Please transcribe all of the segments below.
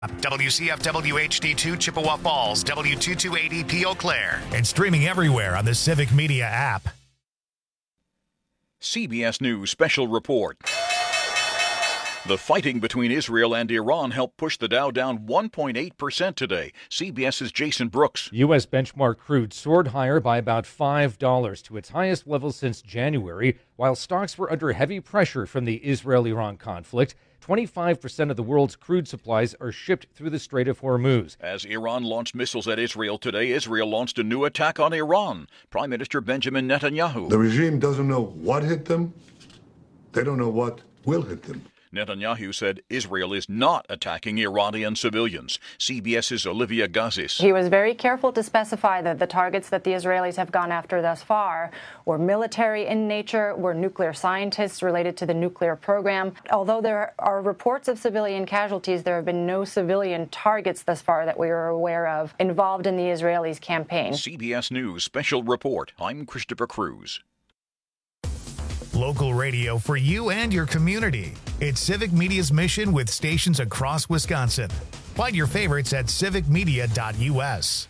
WCFW HD2 Chippewa Falls, W2280P Eau Claire, and streaming everywhere on the Civic Media app. CBS News Special Report. The fighting between Israel and Iran helped push the Dow down 1.8% today. CBS's Jason Brooks. U.S. benchmark crude soared higher by about $5 to its highest level since January, while stocks were under heavy pressure from the Israel-Iran conflict. 25% of the world's crude supplies are shipped through the Strait of Hormuz. As Iran launched missiles at Israel today, Israel launched a new attack on Iran. Prime Minister Benjamin Netanyahu. The regime doesn't know what hit them. They don't know what will hit them. Netanyahu said Israel is not attacking Iranian civilians. CBS's Olivia Gazis. He was very careful to specify that the targets that the Israelis have gone after thus far were military in nature, were nuclear scientists related to the nuclear program. Although there are reports of civilian casualties, there have been no civilian targets thus far that we are aware of involved in the Israelis' campaign. CBS News Special Report. I'm Christopher Cruz. Local radio for you and your community. It's Civic Media's mission with stations across Wisconsin. Find your favorites at civicmedia.us.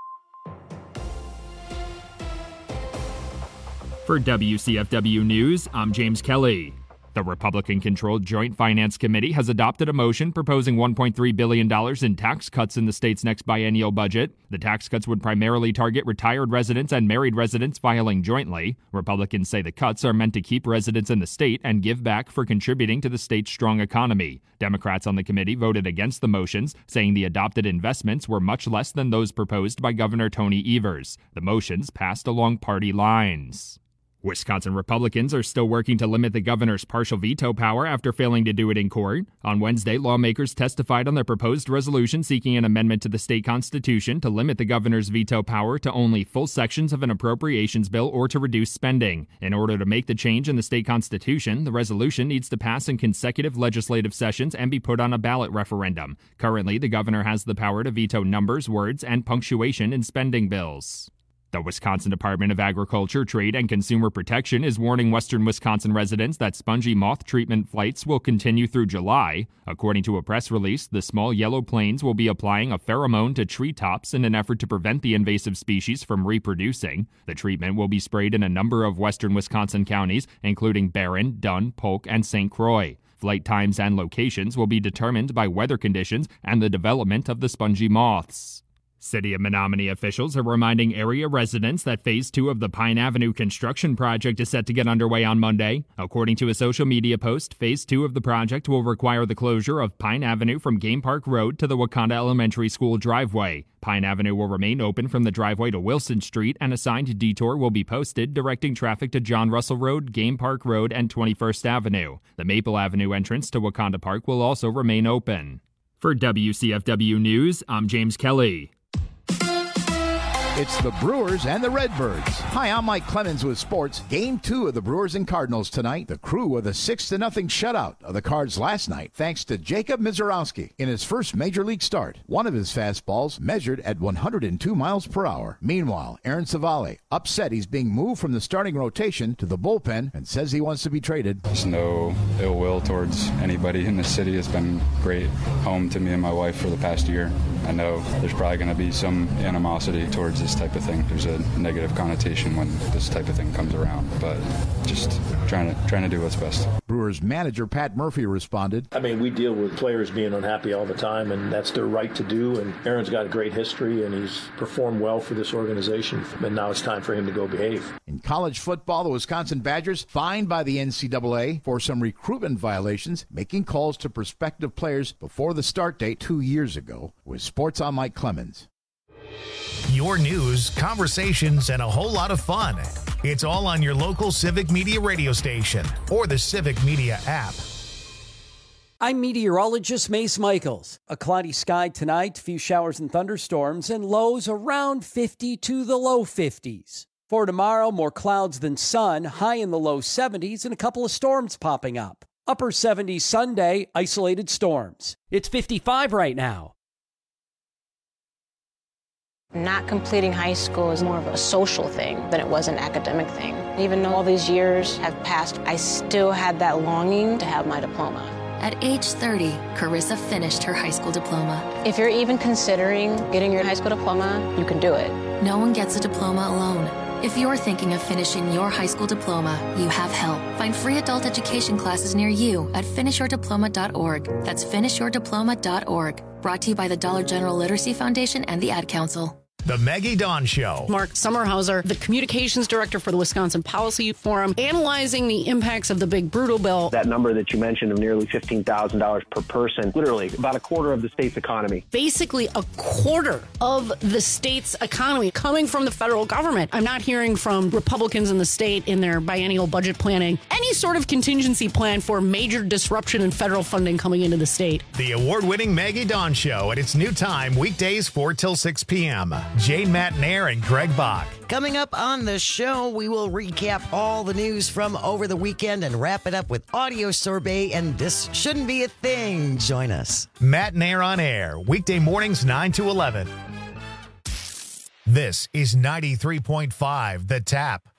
For WCFW News, I'm James Kelly. The Republican-controlled Joint Finance Committee has adopted a motion proposing $1.3 billion in tax cuts in the state's next biennial budget. The tax cuts would primarily target retired residents and married residents filing jointly. Republicans say the cuts are meant to keep residents in the state and give back for contributing to the state's strong economy. Democrats on the committee voted against the motions, saying the adopted investments were much less than those proposed by Governor Tony Evers. The motions passed along party lines. Wisconsin Republicans are still working to limit the governor's partial veto power after failing to do it in court. On Wednesday, lawmakers testified on their proposed resolution seeking an amendment to the state constitution to limit the governor's veto power to only full sections of an appropriations bill or to reduce spending. In order to make the change in the state constitution, the resolution needs to pass in consecutive legislative sessions and be put on a ballot referendum. Currently, the governor has the power to veto numbers, words, and punctuation in spending bills. The Wisconsin Department of Agriculture, Trade, and Consumer Protection is warning western Wisconsin residents that spongy moth treatment flights will continue through July. According to a press release, the small yellow planes will be applying a pheromone to treetops in an effort to prevent the invasive species from reproducing. The treatment will be sprayed in a number of western Wisconsin counties, including Barron, Dunn, Polk, and St. Croix. Flight times and locations will be determined by weather conditions and the development of the spongy moths. City of Menominee officials are reminding area residents that Phase 2 of the Pine Avenue construction project is set to get underway on Monday. According to a social media post, Phase 2 of the project will require the closure of Pine Avenue from Game Park Road to the Wakanda Elementary School driveway. Pine Avenue will remain open from the driveway to Wilson Street, and a signed detour will be posted directing traffic to John Russell Road, Game Park Road, and 21st Avenue. The Maple Avenue entrance to Wakanda Park will also remain open. For WCFW News, I'm James Kelly. It's the Brewers and the Redbirds. Hi, I'm Mike Clemens with sports. Game 2 of the Brewers and Cardinals tonight. The Crew with a 6-0 shutout of the Cards last night, thanks to Jacob Mizorowski in his first major league start. One of his fastballs measured at 102 miles per hour. Meanwhile, Aaron Savale upset he's being moved from the starting rotation to the bullpen and says he wants to be traded. There's no ill will towards anybody in the city. It's been great home to me and my wife for the past year. I know there's probably going to be some animosity towards this type of thing. There's a negative connotation when this type of thing comes around, but just trying to do what's best. Brewers manager Pat Murphy responded. I mean, we deal with players being unhappy all the time, and that's their right to do, and Aaron's got a great history, and he's performed well for this organization, and now it's time for him to go behave. In college football, the Wisconsin Badgers fined by the NCAA for some recruitment violations, making calls to prospective players before the start date 2 years ago. With Sports, I'm Mike Clemens. Your news, conversations, and a whole lot of fun. It's all on your local Civic Media radio station or the Civic Media app. I'm meteorologist Mace Michaels. A cloudy sky tonight, few showers and thunderstorms, and lows around 50 to the low 50s. For tomorrow, more clouds than sun, high in the low 70s, and a couple of storms popping up. Upper 70s Sunday, isolated storms. It's 55 right now. Not completing high school is more of a social thing than it was an academic thing. Even though all these years have passed, I still had that longing to have my diploma. At age 30, Carissa finished her high school diploma. If you're even considering getting your high school diploma, you can do it. No one gets a diploma alone. If you're thinking of finishing your high school diploma, you have help. Find free adult education classes near you at finishyourdiploma.org. That's finishyourdiploma.org. Brought to you by the Dollar General Literacy Foundation and the Ad Council. The Maggie Dawn Show. Mark Sommerhauser, the communications director for the Wisconsin Policy Forum, analyzing the impacts of the big brutal bill. That number that you mentioned of nearly $15,000 per person, literally about a quarter of the state's economy. Basically a quarter of the state's economy coming from the federal government. I'm not hearing from Republicans in the state in their biennial budget planning any sort of contingency plan for major disruption in federal funding coming into the state. The award-winning Maggie Dawn Show at its new time, weekdays 4 till 6 p.m. Jane Matnair and Greg Bach. Coming up on the show, we will recap all the news from over the weekend and wrap it up with audio sorbet and This Shouldn't Be a Thing. Join us. Matnair on air, weekday mornings 9 to 11. This is 93.5 The Tap.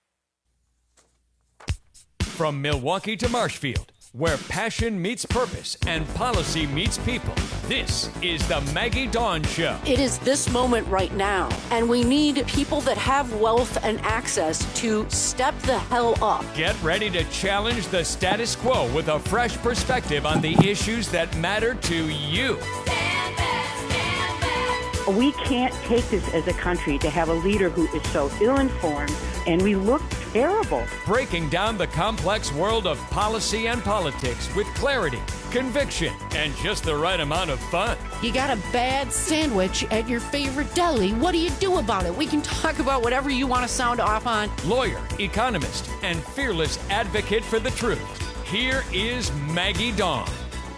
From Milwaukee to Marshfield, where passion meets purpose and policy meets people. This is the Maggie Dawn Show. It is this moment right now, and we need people that have wealth and access to step the hell up. Get ready to challenge the status quo with a fresh perspective on the issues that matter to you. We can't take this as a country to have a leader who is so ill-informed, and we look terrible. Breaking down the complex world of policy and politics with clarity, conviction, and just the right amount of fun. You got a bad sandwich at your favorite deli. What do you do about it? We can talk about whatever you want to sound off on. Lawyer, economist, and fearless advocate for the truth. Here is Maggie Dawn.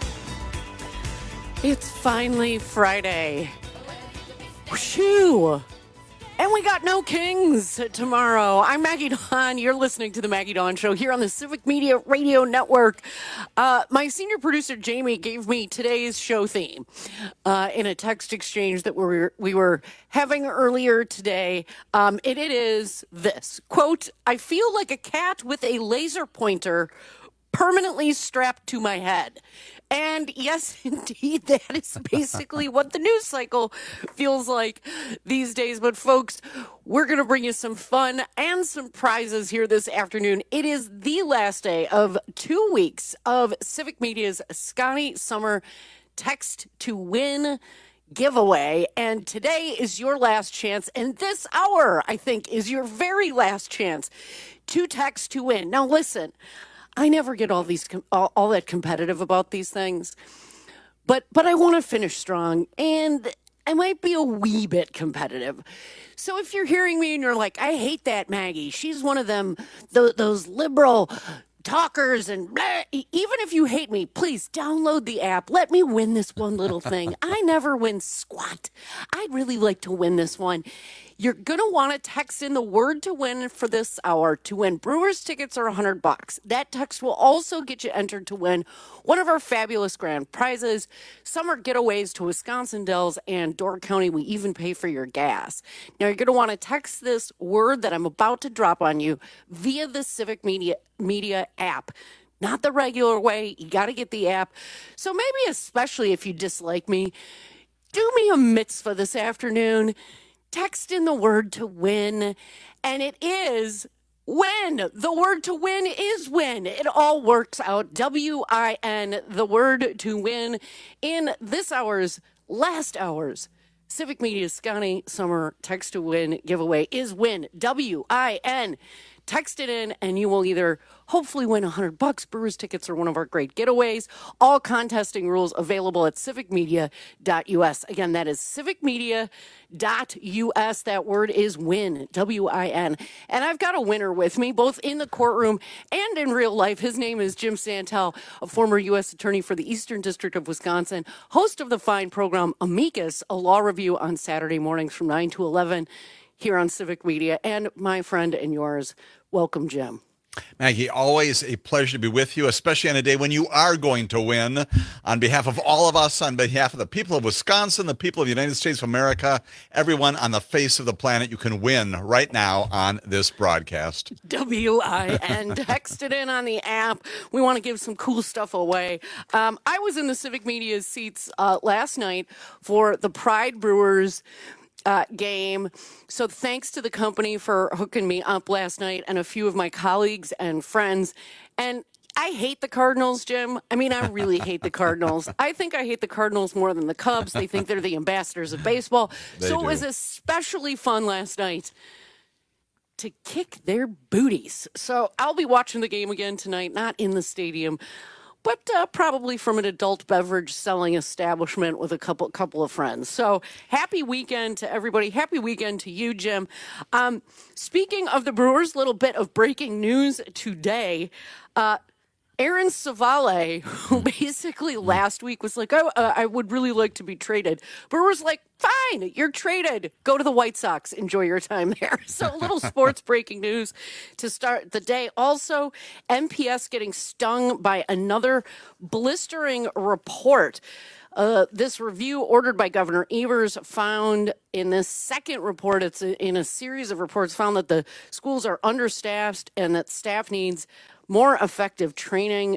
It's finally Friday. Whew. And we got no Kings tomorrow. I'm Maggie Dawn. You're listening to the Maggie Dawn Show here on the Civic Media Radio Network. My senior producer, Jamie, gave me today's show theme in a text exchange that we were having earlier today. And it is this, quote, "I feel like a cat with a laser pointer permanently strapped to my head." And yes, indeed, that is basically what the news cycle feels like these days. But folks, we're going to bring you some fun and some prizes here this afternoon. It is the last day of 2 weeks of Civic Media's Scotty Summer Text to Win giveaway. And today is your last chance. And this hour, I think, is your very last chance to text to win. Now, listen. I never get all that competitive about these things, but I want to finish strong, and I might be a wee bit competitive. So if you're hearing me and you're like, I hate that Maggie, she's one of them, those liberal talkers and blah. Even if you hate me, please download the app. Let me win this one little thing. I never win squat. I'd really like to win this one. You're going to want to text in the word to win for this hour to win Brewers tickets are $100. That text will also get you entered to win one of our fabulous grand prizes, summer getaways to Wisconsin Dells and Door County. We even pay for your gas. Now, you're going to want to text this word that I'm about to drop on you via the Civic Media app. Not the regular way. You got to get the app. So maybe especially if you dislike me, do me a mitzvah this afternoon. Text in the word to win, and it is win. The word to win is win. It all works out. W-I-N, the word to win. In this last hour's Civic Media's Scotty Summer Text to Win giveaway is win. W-I-N. Text it in, and you will either hopefully win $100. Brewers tickets are one of our great getaways. All contesting rules available at civicmedia.us. Again, that is civicmedia.us. That word is win, W-I-N. And I've got a winner with me, both in the courtroom and in real life. His name is Jim Santel, a former U.S. attorney for the Eastern District of Wisconsin, host of the fine program Amicus, a law review on Saturday mornings from 9 to 11. Here on Civic Media, and my friend and yours, welcome, Jim. Maggie, always a pleasure to be with you, especially on a day when you are going to win. On behalf of all of us, on behalf of the people of Wisconsin, the people of the United States of America, everyone on the face of the planet, you can win right now on this broadcast. WIN. Text it in on the app. We want to give some cool stuff away. I was in the Civic Media seats last night for the Pride Brewers game. So thanks to the company for hooking me up last night and a few of my colleagues and friends. And I hate the Cardinals, Jim. I mean, I really hate the Cardinals. I think I hate the Cardinals more than the Cubs. They think they're the ambassadors of baseball. So it was especially fun last night to kick their booties. So I'll be watching the game again tonight, not in the stadium, but probably from an adult beverage selling establishment with a couple of friends. So happy weekend to everybody. Happy weekend to you, Jim. Speaking of the Brewers, little bit of breaking news today. Aaron Savale, who basically last week was like, I would really like to be traded. Brewers like, fine, you're traded. Go to the White Sox. Enjoy your time there. So a little sports breaking news to start the day. Also, MPS getting stung by another blistering report. This review ordered by Governor Evers found in this second report, it's in a series of reports, found that the schools are understaffed and that staff needs more effective training.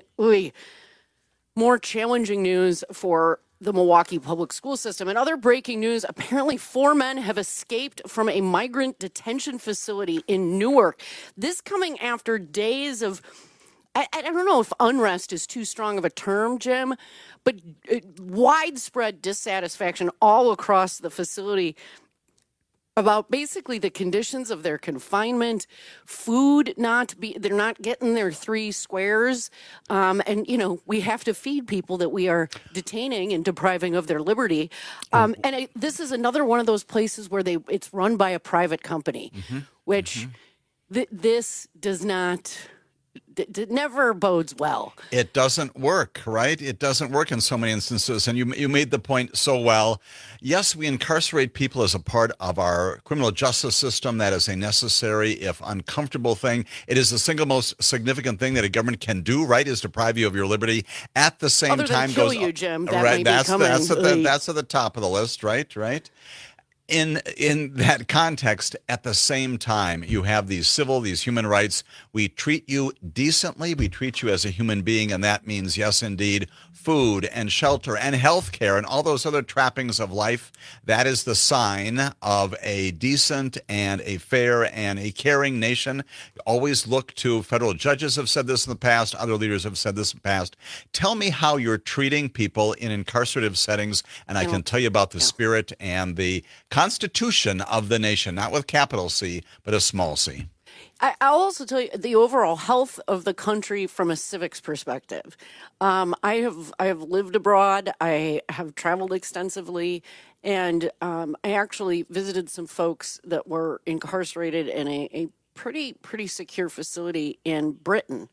More challenging news for the Milwaukee public school system. And other breaking news, apparently 4 men have escaped from a migrant detention facility in Newark. This coming after days of, I don't know if unrest is too strong of a term, Jim, but widespread dissatisfaction all across the facility about basically the conditions of their confinement, food they're not getting their 3 squares. And, we have to feed people that we are detaining and depriving of their liberty. This is another one of those places where it's run by a private company, which this does not... It never bodes well. It doesn't work, right? It doesn't work in so many instances. And you made the point so well. Yes, we incarcerate people as a part of our criminal justice system. That is a necessary, if uncomfortable thing. It is the single most significant thing that a government can do, right, is deprive you of your liberty. At the same time, kill you, Jim. That right, that's at the top of the list, right? In that context, at the same time, you have these human rights. We treat you decently. We treat you as a human being, and that means, yes, indeed, food and shelter and health care and all those other trappings of life. That is the sign of a decent and a fair and a caring nation. Always look to federal judges have said this in the past. Other leaders have said this in the past. Tell me how you're treating people in incarcerative settings, and I can tell you about the spirit and the Constitution of the nation, not with capital C, but a small c. I'll also tell you the overall health of the country from a civics perspective. I have lived abroad. I have traveled extensively, and I actually visited some folks that were incarcerated in a pretty secure facility in Britain,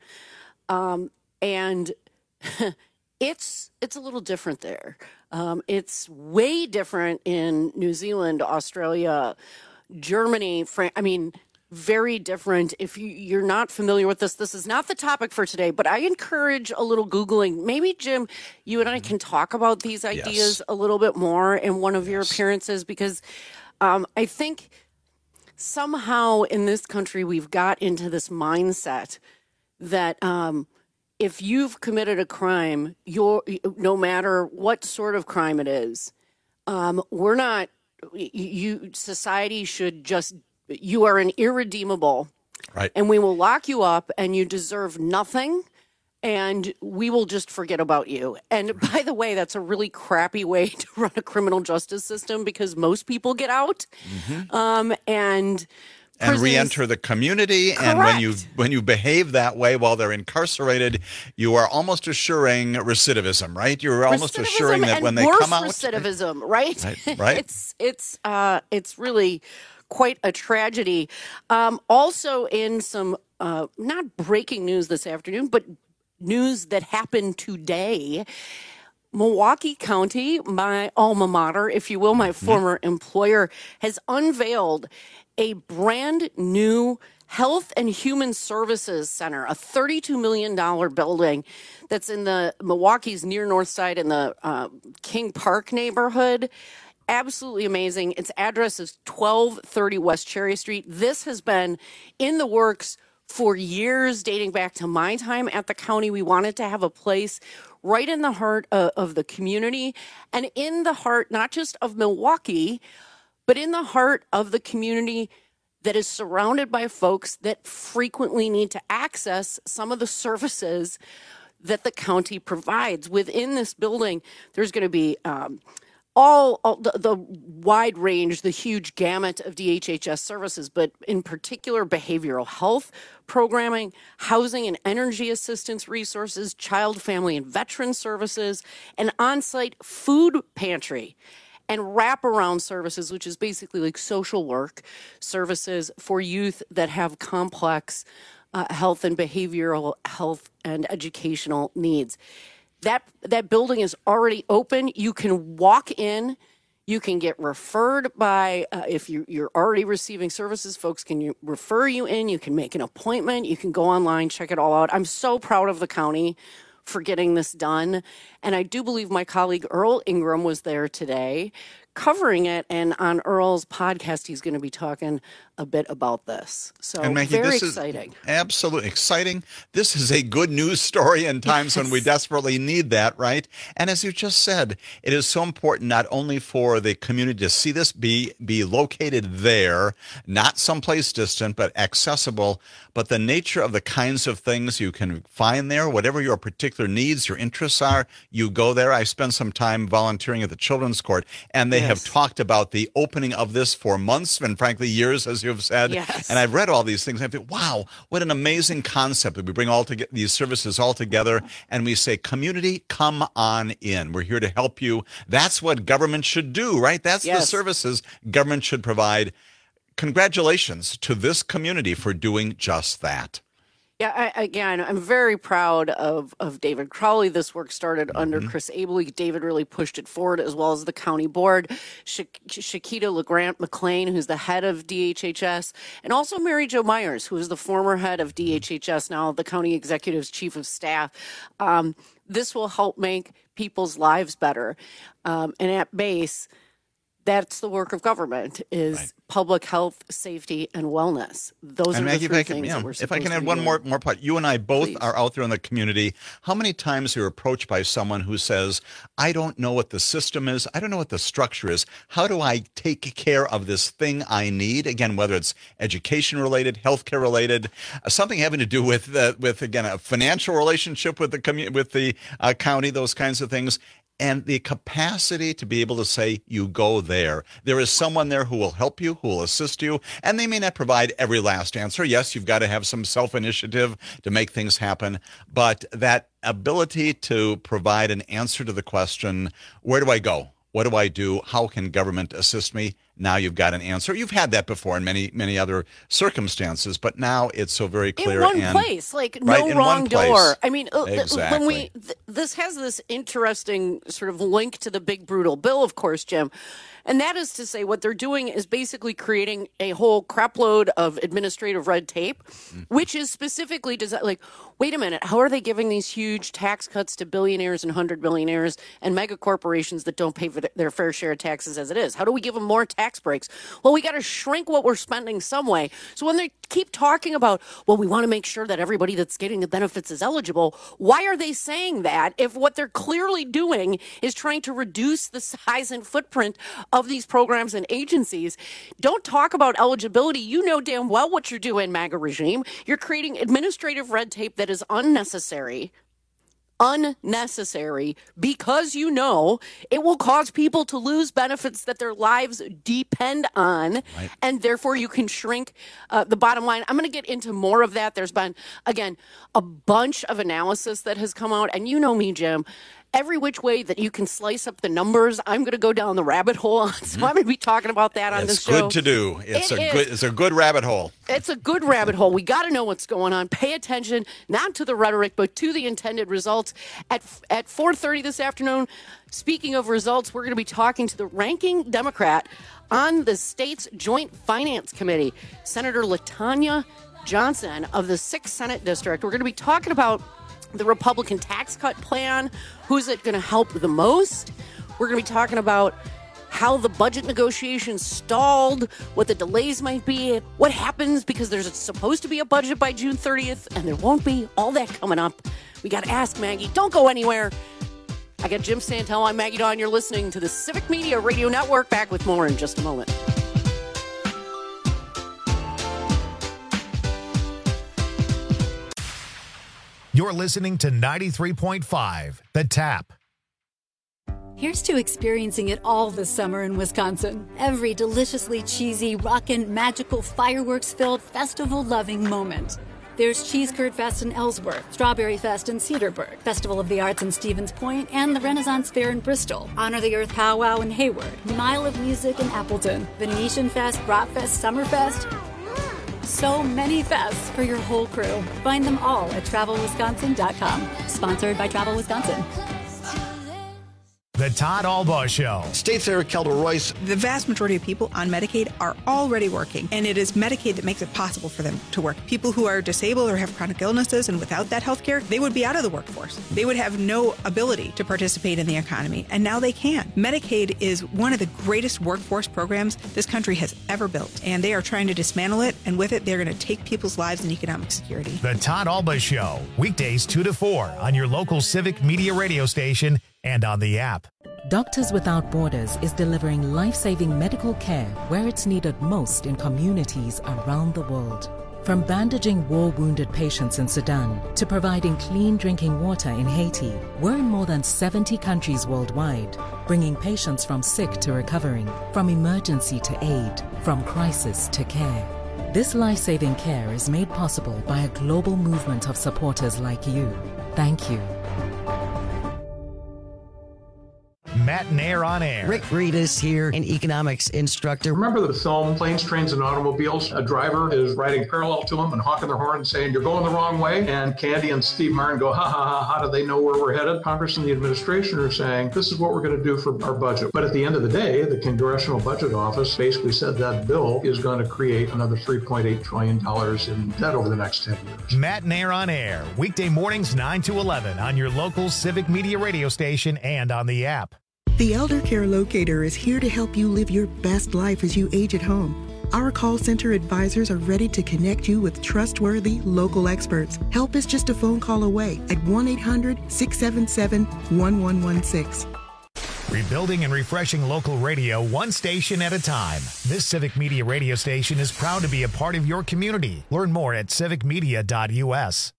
and it's a little different there. It's way different in New Zealand, Australia, Germany, France. I mean, very different. If you're not familiar with this is not the topic for today, but I encourage a little Googling. Maybe, Jim, you and I can talk about these ideas a little bit more in one of your appearances, because I think somehow in this country we've got into this mindset that if you've committed a crime, no matter what sort of crime it is, society should just, you are an irredeemable, right? And we will lock you up and you deserve nothing, and we will just forget about you. And by the way, that's a really crappy way to run a criminal justice system, because most people get out and re-enter the community. Correct. And when you behave that way while they're incarcerated, you are almost assuring recidivism, right? You're almost assuring that when they come out, recidivism, right? Right. It's really quite a tragedy. Also, in some not breaking news this afternoon, but news that happened today. Milwaukee County, my alma mater, if you will, my former employer, has unveiled a brand new Health and Human Services Center, a $32 million building that's in the Milwaukee's near north side in the King Park neighborhood. Absolutely amazing. Its address is 1230 West Cherry Street. This has been in the works for years, dating back to my time at the county. We wanted to have a place right in the heart of the community and in the heart, not just of Milwaukee, but in the heart of the community that is surrounded by folks that frequently need to access some of the services that the county provides. Within this building, there's going to be all the wide range, the huge gamut of DHHS services, but in particular behavioral health programming, housing and energy assistance resources, child, family, and veteran services, an on-site food pantry, and wraparound services, which is basically like social work services for youth that have complex health and behavioral health and educational needs. That building is already open. You can walk in. You can get referred by, if you're already receiving services, folks can refer you in. You can make an appointment. You can go online, check it all out. I'm so proud of the county for getting this done. And I do believe my colleague Earl Ingram was there today covering it. And on Earl's podcast, he's going to be talking a bit about this. So and Maggie, very this exciting. Is absolutely exciting. This is a good news story in times when we desperately need that, right? And as you just said, it is so important not only for the community to see this be located there, not someplace distant, but accessible, but the nature of the kinds of things you can find there, whatever your particular needs, your interests are, you go there. I spent some time volunteering at the Children's Court, and they have talked about the opening of this for months and frankly years, as you've said. Yes. And I've read all these things. I think, wow, what an amazing concept that we bring all together, these services all together, and we say, community, come on in. We're here to help you. That's what government should do, right? That's the services government should provide. Congratulations to this community for doing just that. Yeah, I'm very proud of David Crowley. This work started under Chris Abele. David really pushed it forward, as well as the county board. Shakita LeGrant McLean, who's the head of DHHS, and also Mary Jo Myers, who is the former head of DHHS, now the county executive's chief of staff. This will help make people's lives better. And at base, that's the work of government, is public health, safety, and wellness. Those are Maggie, the three things that we're supposed to if I can add be one doing. more part. You and I both are out there in the community. How many times you're approached by someone who says, I don't know what the system is. I don't know what the structure is. How do I take care of this thing I need? Again, whether it's education related, healthcare related, something having to do with again, a financial relationship with the county, those kinds of things. And the capacity to be able to say, you go there. There is someone there who will help you, who will assist you, and they may not provide every last answer. Yes, you've got to have some self-initiative to make things happen, but that ability to provide an answer to the question, where do I go? What do I do? How can government assist me? Now you've got an answer. You've had that before in many, many other circumstances, but now it's so very clear. In one place, like no wrong door. I mean, exactly. when this has this interesting sort of link to the big brutal bill, of course, Jim. And that is to say, what they're doing is basically creating a whole crapload of administrative red tape, which is specifically designed, like, wait a minute, how are they giving these huge tax cuts to billionaires and 100 billionaires and mega corporations that don't pay for their fair share of taxes as it is? How do we give them more tax breaks? Well, we got to shrink what we're spending some way. So when they keep talking about, well, we want to make sure that everybody that's getting the benefits is eligible, why are they saying that if what they're clearly doing is trying to reduce the size and footprint of these programs and agencies? Don't talk about eligibility. You know damn well what you're doing, MAGA regime. You're creating administrative red tape that is unnecessary, because you know it will cause people to lose benefits that their lives depend on, and therefore you can shrink the bottom line. I'm going to get into more of that. There's been, again, a bunch of analysis that has come out, and you know me, Jim. Every which way that you can slice up the numbers, I'm going to go down the rabbit hole on. So I'm going to be talking about that on this show. It's good to do. It's a good rabbit hole. It's a good rabbit hole. We got to know what's going on. Pay attention, not to the rhetoric, but to the intended results. At 4:30 this afternoon, speaking of results, we're going to be talking to the ranking Democrat on the state's Joint Finance Committee, Senator LaTanya Johnson of the 6th Senate District. We're going to be talking about the Republican tax cut plan. Who's it going to help the most? We're going to be talking about how the budget negotiations stalled, what the delays might be, what happens because there's supposed to be a budget by June 30th and there won't be. All that coming up. We got to ask Maggie. Don't go anywhere. I got Jim Santel. I'm Maggie Dawn. You're listening to the Civic Media Radio Network. Back with more in just a moment. You're listening to 93.5, The Tap. Here's to experiencing it all this summer in Wisconsin. Every deliciously cheesy, rockin', magical, fireworks-filled, festival-loving moment. There's Cheese Curd Fest in Ellsworth, Strawberry Fest in Cedarburg, Festival of the Arts in Stevens Point, and the Renaissance Fair in Bristol, Honor the Earth Powwow in Hayward, Mile of Music in Appleton, Venetian Fest, Bratfest, Summerfest. So many fests for your whole crew. Find them all at TravelWisconsin.com. Sponsored by Travel Wisconsin. The Todd Albaugh Show. State Senator Kelda Royce. The vast majority of people on Medicaid are already working, and it is Medicaid that makes it possible for them to work. People who are disabled or have chronic illnesses and without that health care, they would be out of the workforce. They would have no ability to participate in the economy, and now they can. Medicaid is one of the greatest workforce programs this country has ever built, and they are trying to dismantle it, and with it, they're going to take people's lives and economic security. The Todd Albaugh Show, weekdays 2 to 4 on your local Civic Media radio station and on the app. Doctors Without Borders is delivering life-saving medical care where it's needed most in communities around the world. From bandaging war-wounded patients in Sudan to providing clean drinking water in Haiti, we're in more than 70 countries worldwide, bringing patients from sick to recovering, from emergency to aid, from crisis to care. This life-saving care is made possible by a global movement of supporters like you. Thank you. Matt Nair on air. Rick Reedus here, an economics instructor. Remember the film Planes, Trains, and Automobiles? A driver is riding parallel to him and honking their horn and saying, "You're going the wrong way." And Candy and Steve Martin go, "Ha ha ha, how do they know where we're headed?" Congress and the administration are saying, "This is what we're going to do for our budget." But at the end of the day, the Congressional Budget Office basically said that bill is going to create another $3.8 trillion in debt over the next 10 years. Matt Nair on air, weekday mornings 9 to 11 on your local Civic Media radio station and on the app. The Elder Care Locator is here to help you live your best life as you age at home. Our call center advisors are ready to connect you with trustworthy local experts. Help is just a phone call away at 1-800-677-1116. Rebuilding and refreshing local radio one station at a time. This Civic Media radio station is proud to be a part of your community. Learn more at civicmedia.us.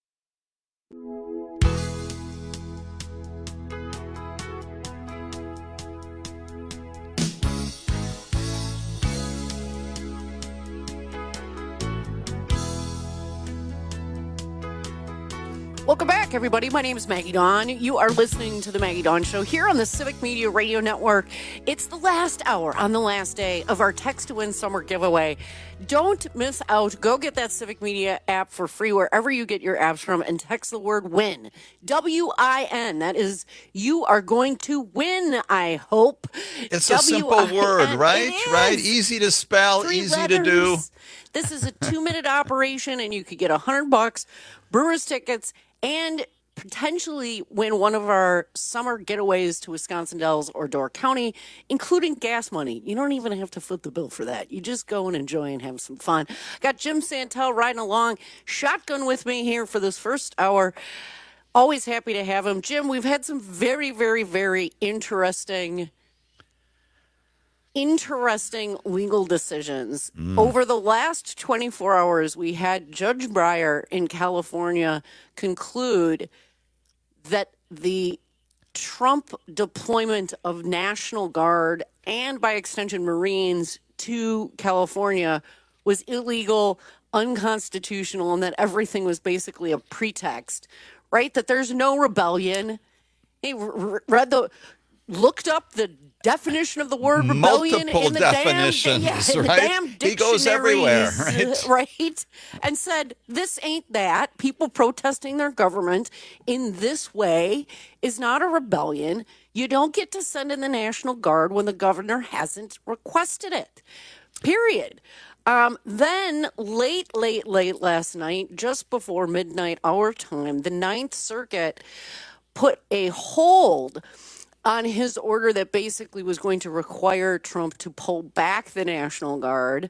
Welcome back, everybody. My name is Maggie Dawn. You are listening to The Maggie Dawn Show here on the Civic Media Radio Network. It's the last hour on the last day of our Text to Win Summer giveaway. Don't miss out. Go get that Civic Media app for free wherever you get your apps from and text the word WIN. W-I-N. That is, you are going to win, I hope. It's a simple word, right? Right? Easy to spell, 3 easy letters. to do. This is a 2-minute operation, and you could get $100 Brewers tickets and potentially win one of our summer getaways to Wisconsin Dells or Door County, including gas money. You don't even have to foot the bill for that. You just go and enjoy and have some fun. Got Jim Santel riding along, shotgun with me here for this first hour. Always happy to have him. Jim, we've had some very, very, very interesting legal decisions. Over the last 24 hours, we had Judge Breyer in California conclude that the Trump deployment of National Guard and, by extension, Marines to California was illegal, unconstitutional, and that everything was basically a pretext, right? That there's no rebellion. He looked up the definition of the word rebellion in the definitions, damn, right? the damn dictionaries, he goes everywhere, right? Right? And said, this ain't that. People protesting their government in this way is not a rebellion. You don't get to send in the National Guard when the governor hasn't requested it. Period. Then late last night, just before midnight our time, the Ninth Circuit put a hold on his order that basically was going to require Trump to pull back the National Guard.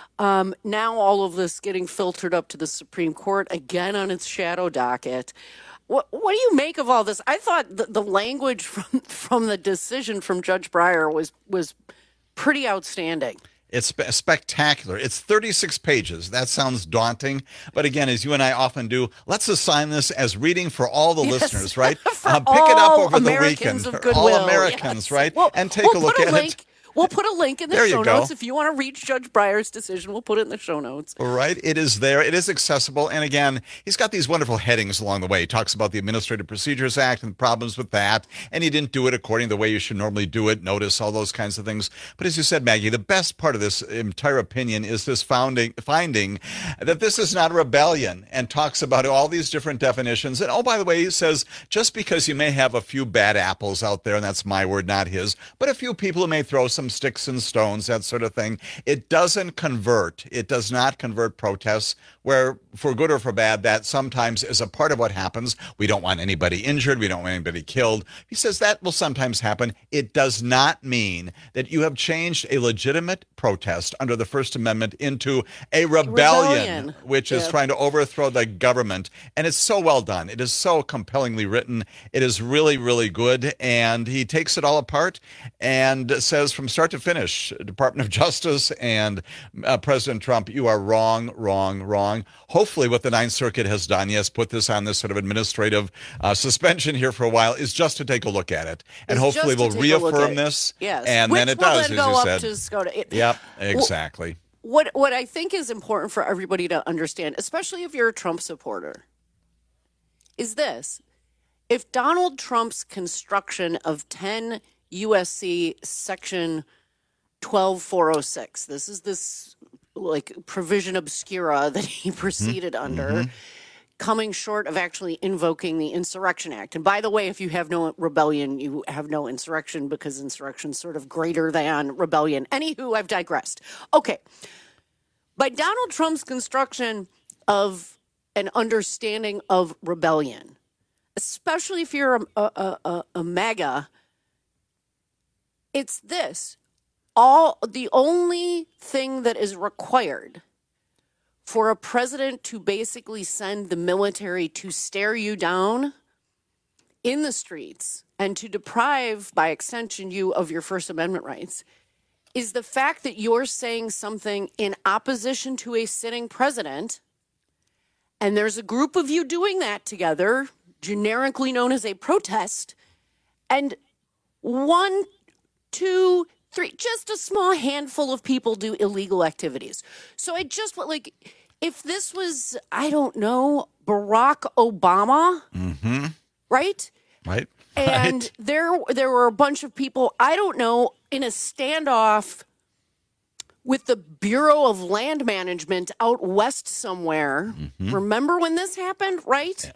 Now all of this getting filtered up to the Supreme Court, again on its shadow docket. What do you make of all this? I thought the language from the decision from Judge Breyer was pretty outstanding. It's spectacular. It's 36 pages. That sounds daunting. But again, as you and I often do, let's assign this as reading for all the listeners, right? Pick it up over Americans the weekend. Of all Americans, right? And take a look at it. We'll put a link in the show notes. If you want to reach Judge Breyer's decision, we'll put it in the show notes. All right. It is there. It is accessible. And again, he's got these wonderful headings along the way. He talks about the Administrative Procedures Act and problems with that. And he didn't do it according to the way you should normally do it. Notice all those kinds of things. But as you said, Maggie, the best part of this entire opinion is this finding that this is not a rebellion, and talks about all these different definitions. And, oh, by the way, he says, just because you may have a few bad apples out there, and that's my word, not his, but a few people who may throw some sticks and stones, that sort of thing, it doesn't convert. It does not convert protests, where for good or for bad, that sometimes is a part of what happens. We don't want anybody injured. We don't want anybody killed. He says that will sometimes happen. It does not mean that you have changed a legitimate protest under the First Amendment into a rebellion. Which is trying to overthrow the government. And it's so well done. It is so compellingly written. It is really, really good. And he takes it all apart and says from start to finish, Department of Justice and President Trump, you are wrong, wrong, wrong. Hopefully what the Ninth Circuit has done, yes, put this on this sort of administrative suspension here for a while, is just to take a look at it. And hopefully we'll reaffirm this. Yes. And which then it will does, then as go you up said. To SCOTUS. Yep, exactly. What I think is important for everybody to understand, especially if you're a Trump supporter, is this. If Donald Trump's construction of 10 USC Section 12406, this is this like provision obscura that he proceeded under, coming short of actually invoking the Insurrection Act. And by the way, if you have no rebellion, you have no insurrection, because insurrection's sort of greater than rebellion. Anywho, I've digressed. Okay. By Donald Trump's construction of an understanding of rebellion, especially if you're a MAGA, it's this. The only thing that is required for a president to basically send the military to stare you down in the streets and to deprive, by extension, you of your First Amendment rights is the fact that you're saying something in opposition to a sitting president, and there's a group of you doing that together, generically known as a protest, and 1, 2, 3, just a small handful of people do illegal activities. So I just want, like, if this was, I don't know, Barack Obama, right? Right. And there were a bunch of people, I don't know, in a standoff with the Bureau of Land Management out west somewhere. Remember when this happened, right?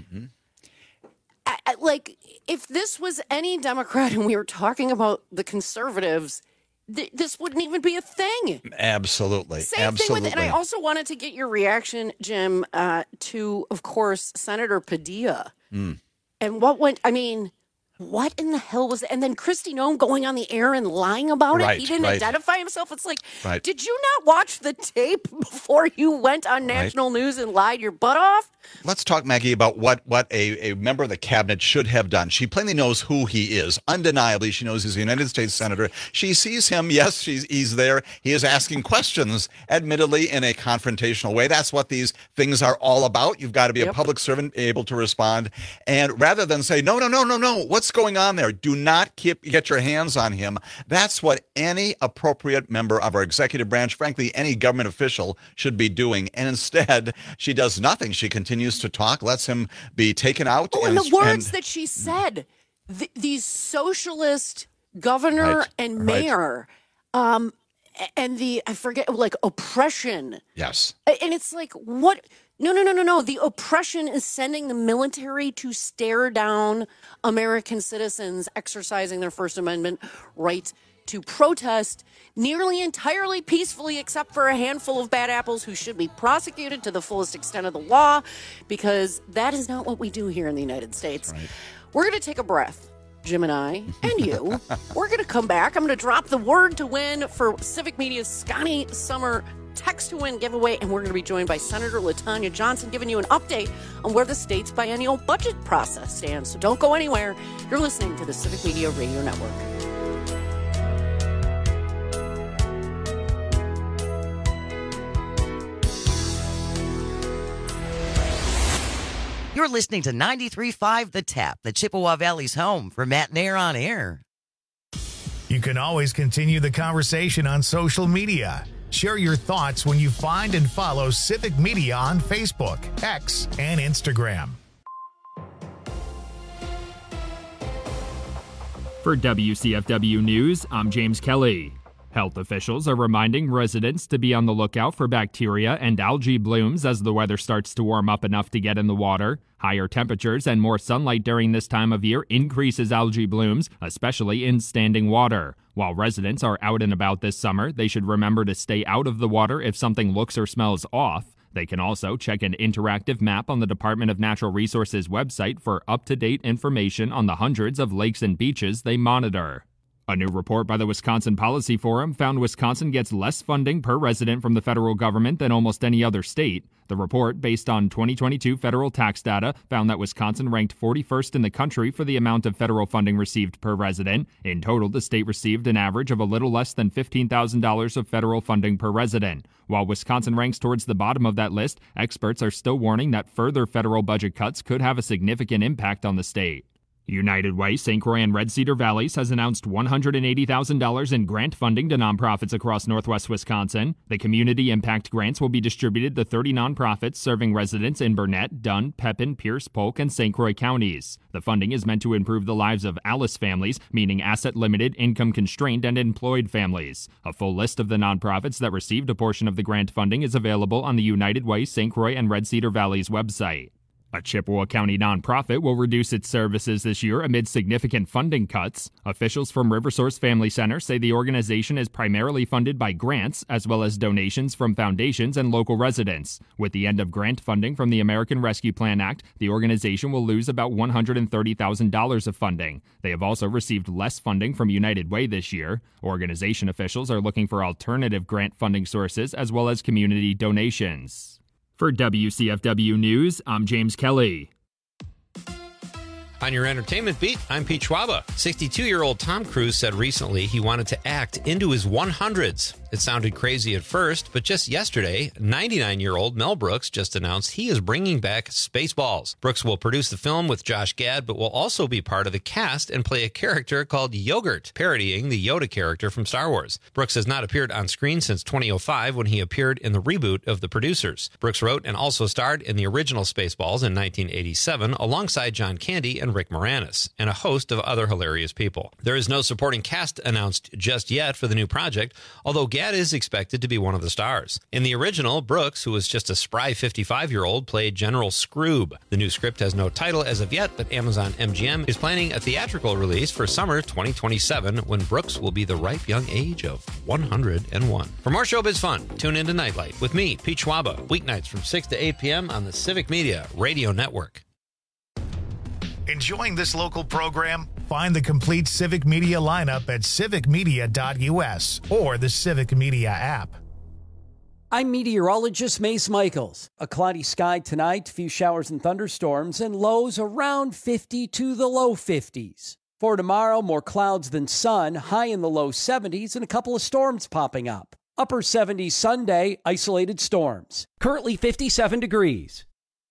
Like, if this was any Democrat and we were talking about the conservatives, this wouldn't even be a thing. Absolutely. Same thing with it. And I also wanted to get your reaction, Jim, to, of course, Senator Padilla. And what in the hell was that? And then Kristi Noem going on the air and lying about it. He didn't identify himself. It's like, did you not watch the tape before you went on national news and lied your butt off? Let's talk, Maggie, about what a member of the cabinet should have done. She plainly knows who he is. Undeniably, she knows he's a United States senator. She sees him. Yes, he's there. He is asking questions, admittedly, in a confrontational way. That's what these things are all about. You've got to be a public servant, able to respond. And rather than say, no, what's going on there? Do not get your hands on him. That's what any appropriate member of our executive branch, frankly, any government official should be doing. And instead, she does nothing. She continues to talk, lets him be taken out. Oh, and the words that she said, these socialist governor and mayor, and the, I forget, like oppression. Yes. And it's like, what? No. The oppression is sending the military to stare down American citizens exercising their First Amendment right to protest nearly entirely peacefully, except for a handful of bad apples who should be prosecuted to the fullest extent of the law, because that is not what we do here in the United States. Right. We're going to take a breath, Jim and I, and you. We're going to come back. I'm going to drop the word to win for Civic Media's Scotty Summer Text to Win giveaway, and we're going to be joined by Senator LaTanya Johnson giving you an update on where the state's biennial budget process stands. So don't go anywhere. You're listening to the Civic Media Radio Network. You're listening to 93.5 The Tap, the Chippewa Valley's home for Matt Nair on air. You can always continue the conversation on social media. Share your thoughts when you find and follow Civic Media on Facebook, X, and Instagram. For WCFW News, I'm James Kelly. Health officials are reminding residents to be on the lookout for bacteria and algae blooms as the weather starts to warm up enough to get in the water. Higher temperatures and more sunlight during this time of year increases algae blooms, especially in standing water. While residents are out and about this summer, they should remember to stay out of the water if something looks or smells off. They can also check an interactive map on the Department of Natural Resources website for up-to-date information on the hundreds of lakes and beaches they monitor. A new report by the Wisconsin Policy Forum found Wisconsin gets less funding per resident from the federal government than almost any other state. The report, based on 2022 federal tax data, found that Wisconsin ranked 41st in the country for the amount of federal funding received per resident. In total, the state received an average of a little less than $15,000 of federal funding per resident. While Wisconsin ranks towards the bottom of that list, experts are still warning that further federal budget cuts could have a significant impact on the state. United Way, St. Croix, and Red Cedar Valleys has announced $180,000 in grant funding to nonprofits across northwest Wisconsin. The community impact grants will be distributed to 30 nonprofits serving residents in Burnett, Dunn, Pepin, Pierce, Polk, and St. Croix counties. The funding is meant to improve the lives of ALICE families, meaning asset-limited, income-constrained, and employed families. A full list of the nonprofits that received a portion of the grant funding is available on the United Way, St. Croix, and Red Cedar Valleys website. A Chippewa County nonprofit will reduce its services this year amid significant funding cuts. Officials from RiverSource Family Center say the organization is primarily funded by grants as well as donations from foundations and local residents. With the end of grant funding from the American Rescue Plan Act, the organization will lose about $130,000 of funding. They have also received less funding from United Way this year. Organization officials are looking for alternative grant funding sources as well as community donations. For WCFW News, I'm James Kelly. On your entertainment beat, I'm Pete Schwaba. 62-year-old Tom Cruise said recently he wanted to act into his 100s. It sounded crazy at first, but just yesterday, 99-year-old Mel Brooks just announced he is bringing back Spaceballs. Brooks will produce the film with Josh Gad, but will also be part of the cast and play a character called Yogurt, parodying the Yoda character from Star Wars. Brooks has not appeared on screen since 2005 when he appeared in the reboot of The Producers. Brooks wrote and also starred in the original Spaceballs in 1987 alongside John Candy and Rick Moranis, and a host of other hilarious people. There is no supporting cast announced just yet for the new project, although Gad is expected to be one of the stars. In the original, Brooks, who was just a spry 55-year-old, played General Scroob. The new script has no title as of yet, but Amazon MGM is planning a theatrical release for summer 2027 when Brooks will be the ripe young age of 101. For more showbiz fun, tune into Nightlight with me, Pete Schwaba, weeknights from 6 to 8 p.m. on the Civic Media Radio Network. Enjoying this local program? Find the complete Civic Media lineup at civicmedia.us or the Civic Media app. I'm meteorologist Mace Michaels. A cloudy sky tonight, few showers and thunderstorms, and lows around 50 to the low 50s. For tomorrow, more clouds than sun, high in the low 70s, and a couple of storms popping up. Upper 70s Sunday, isolated storms. Currently 57 degrees.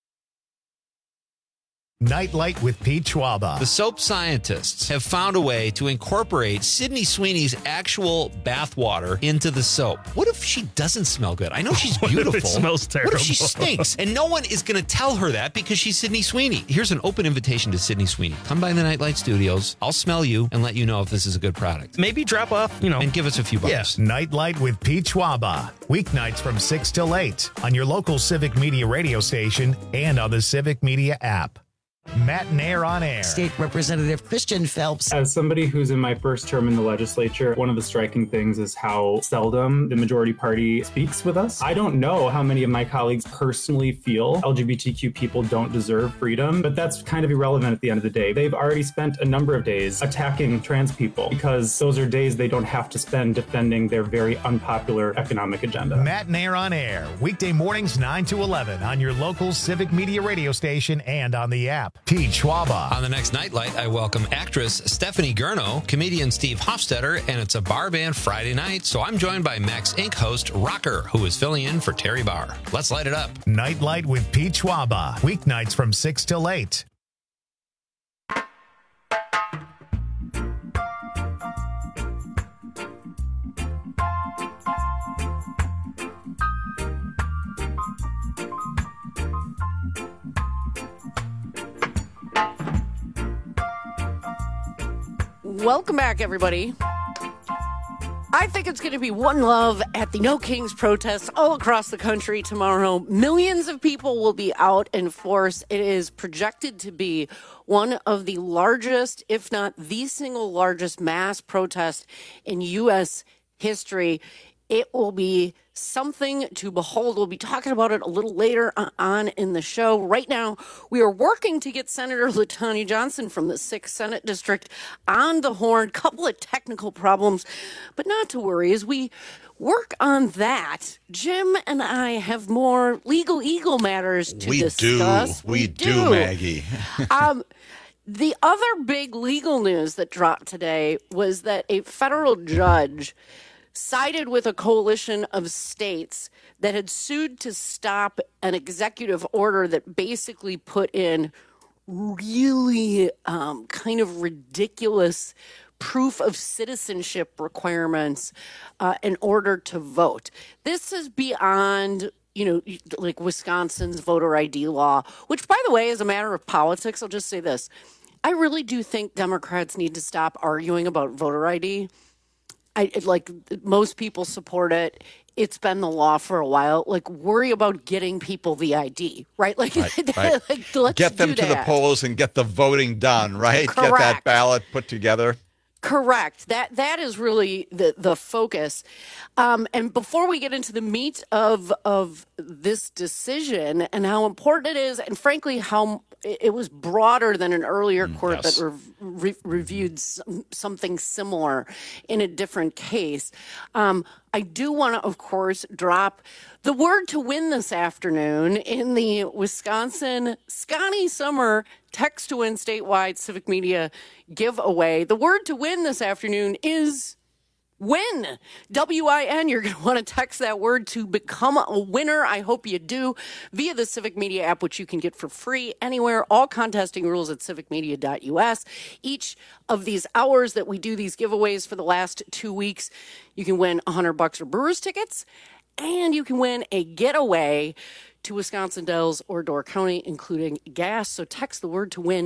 Nightlight with Pete Schwaba. The soap scientists have found a way to incorporate Sydney Sweeney's actual bathwater into the soap. What if she doesn't smell good? I know she's beautiful. What if it smells terrible? What if she stinks? And no one is going to tell her that because she's Sydney Sweeney. Here's an open invitation to Sydney Sweeney. Come by the Nightlight Studios. I'll smell you and let you know if this is a good product. Maybe drop off, and give us a few bucks. Yes. Nightlight with Pete Schwaba. Weeknights from 6 till 8 on your local Civic Media radio station and on the Civic Media app. Matt Nair on Air. State Representative Christian Phelps. As somebody who's in my first term in the legislature, one of the striking things is how seldom the majority party speaks with us. I don't know how many of my colleagues personally feel LGBTQ people don't deserve freedom, but that's kind of irrelevant at the end of the day. They've already spent a number of days attacking trans people because those are days they don't have to spend defending their very unpopular economic agenda. Matt Nair on Air, weekday mornings 9 to 11 on your local Civic Media radio station and on the app. Pete Schwaba. On the next Nightlight, I welcome actress Stephanie Gurno, comedian Steve Hofstetter, and it's a bar band Friday night, so I'm joined by Max Inc. host Rocker, who is filling in for Terry Barr. Let's light it up. Nightlight with Pete Schwaba, weeknights from 6 till 8. Welcome back, everybody. I think it's going to be one love at the No Kings protests all across the country tomorrow. Millions of people will be out in force. It is projected to be one of the largest, if not the single largest mass protest in U.S. history. It will be something to behold. We'll be talking about it a little later on in the show. Right now, we are working to get Senator LaTanya Johnson from the 6th Senate District on the horn. Couple of technical problems, but not to worry. As we work on that, Jim and I have more legal eagle matters to discuss. We do, Maggie. The other big legal news that dropped today was that a federal judge sided with a coalition of states that had sued to stop an executive order that basically put in really kind of ridiculous proof of citizenship requirements in order to vote. This is beyond, like Wisconsin's voter ID law, which, by the way, is a matter of politics. I'll just say this. I really do think Democrats need to stop arguing about voter ID. Most people support it. It's been the law for a while. Worry about getting people the ID, right? Right. Let's get them to the polls and get the voting done, right? Correct. Get that ballot put together. Correct. That is really the focus. And before we get into the meat of this decision and how important it is, and frankly, how it was broader than an earlier court that reviewed something similar in a different case. I do want to, of course, drop the word to win this afternoon in the Wisconsin Scotty Summer Text to Win statewide civic media giveaway. The word to win this afternoon is win. WIN. You're going to want to text that word to become a winner. I hope you do via the Civic Media app, which you can get for free anywhere. All contesting rules at civicmedia.us. Each of these hours that we do these giveaways for the last 2 weeks, you can win $100 or Brewers tickets, and you can win a getaway to Wisconsin Dells or Door County, including gas. So text the word to win,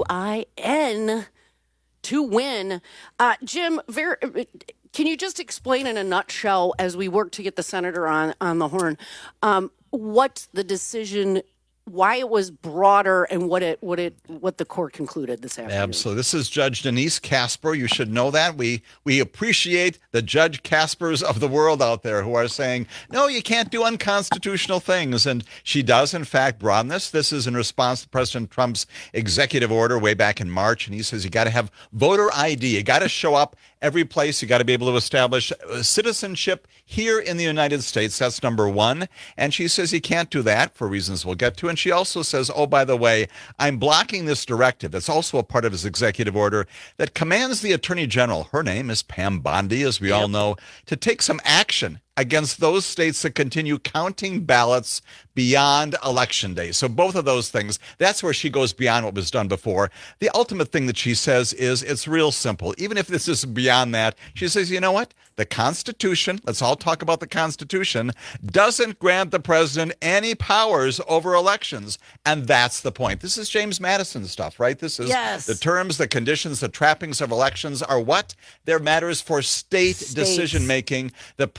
WIN, to win. Jim, can you just explain in a nutshell, as we work to get the senator on the horn, what the decision, why it was broader, and what the court concluded this afternoon? Absolutely. This is Judge Denise Casper. You should know that. We appreciate the Judge Caspers of the world out there who are saying, no, you can't do unconstitutional things. And she does, in fact, broaden this. This is in response to President Trump's executive order way back in March. And he says you got to have voter ID. You got to show up every place. You got to be able to establish citizenship here in the United States. That's number one. And she says you can't do that for reasons we'll get to. And she also says, oh, by the way, I'm blocking this directive. That's also a part of his executive order that commands the Attorney General, her name is Pam Bondi, as we all know, to take some action against those states that continue counting ballots beyond Election Day. So both of those things, that's where she goes beyond what was done before. The ultimate thing that she says is it's real simple. Even if this is beyond that, she says, you know what? The Constitution, let's all talk about the Constitution, doesn't grant the president any powers over elections. And that's the point. This is James Madison stuff, right? This is the terms, the conditions, the trappings of elections are what? They're matters for state decision-making. The president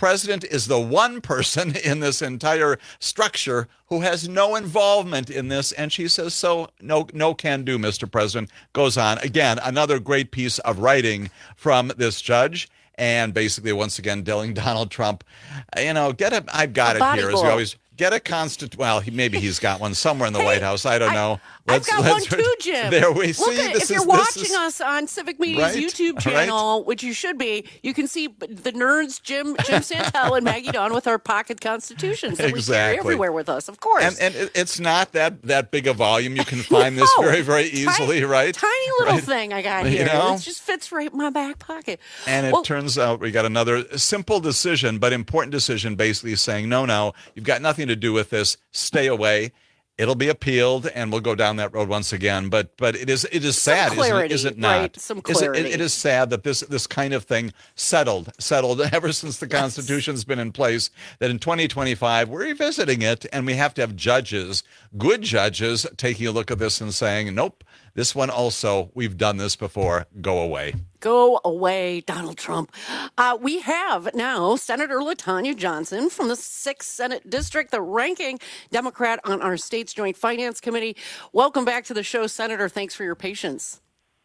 is the one person in this entire structure who has no involvement in this. And she says, so no can do, Mr. President. Goes on. Again, another great piece of writing from this judge. And basically, once again, telling Donald Trump, I've got it here, as we always get a well, maybe he's got one somewhere in the White House. I don't know. I've got one too, Jim. There we see. If you're watching us on Civic Media's YouTube channel, which you should be, you can see the nerds, Jim Santel and Maggie Dawn with our pocket constitutions that we carry everywhere with us, of course. And it's not that big a volume. You can find this very, very easily, right? Tiny little thing I got here. It just fits right in my back pocket. And it turns out we got another simple decision, but important decision, basically saying, no, you've got nothing to do with this. Stay away. It'll be appealed, and we'll go down that road once again. But it is sad, is it not? Right, some clarity. It is sad that this kind of thing settled ever since the Constitution's been in place, that in 2025 we're revisiting it, and we have to have judges, good judges, taking a look at this and saying, nope, this one also, we've done this before, go away. Go away, Donald Trump. We have now Senator LaTanya Johnson from the 6th Senate District, the ranking Democrat on our state's Joint Finance Committee. Welcome back to the show, Senator. Thanks for your patience.